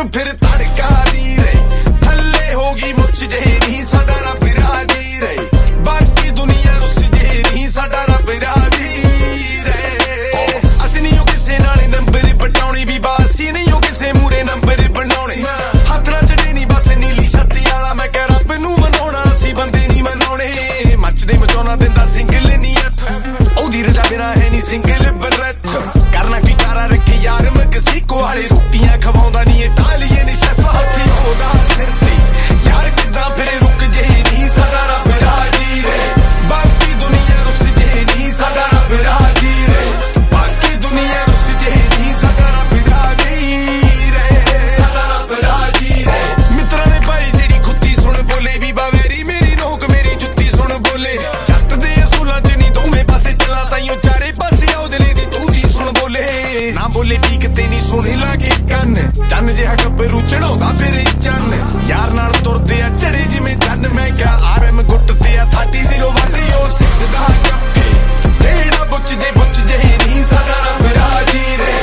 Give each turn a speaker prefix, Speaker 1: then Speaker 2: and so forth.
Speaker 1: फिर तड़का दी रे थल्ले होगी मुझ जे नहीं साडा रब राजी रे बाकी दुनिया रुस जे नहीं साडा रब राजी रे असि नहीं हो किसे नाले नंबर पटाउणे भी बासी नहीं हो किसे मूरे नंबर बनाउणे हथ ना चढ़े नहीं बस नीली छाती वाला मैं कह रब नूं मनाउणा असी बंदे नहीं मनाउणे मचदे मचाउणा दिंदा सिंगल नहीं एफ ओदी रजा बिना है नहीं सिंगल बरत करना की कारा रखे यार मैं किसी को वाले रोटियां खवाउंदा नहीं टालिए ने शेफ हाथी ओदा सिर ते यार किदां फिर रुक जे नहीं साडा रब राजी रे बाकी दुनिया रुस जे नहीं साडा रब राजी रे बाकी दुनिया रुस जे नहीं साडा रब राजी रे साडा रब राजी रे मित्रा ने भाई जेड़ी खुत्ती सुन बोले भी बावेरी मेरी नोक मेरी जुत्ती सुन बोले जट दे असूलां च नहीं दोवें पासे चला ताईओ चारे पासे आओ दिले दी तू जी सुन बोले ना बोले ठीक ते नहीं सुनी लागे कन चन जिहा गब्बरू चढ़ाउंदा फिर चन यार नाल तुरदे आ चढ़े जिवें चन मैं क्या RM गुट ते आ 3001 ओ सिद्धदा कप्पे जेड़ा बुच जे नहीं साडा रब राजी रे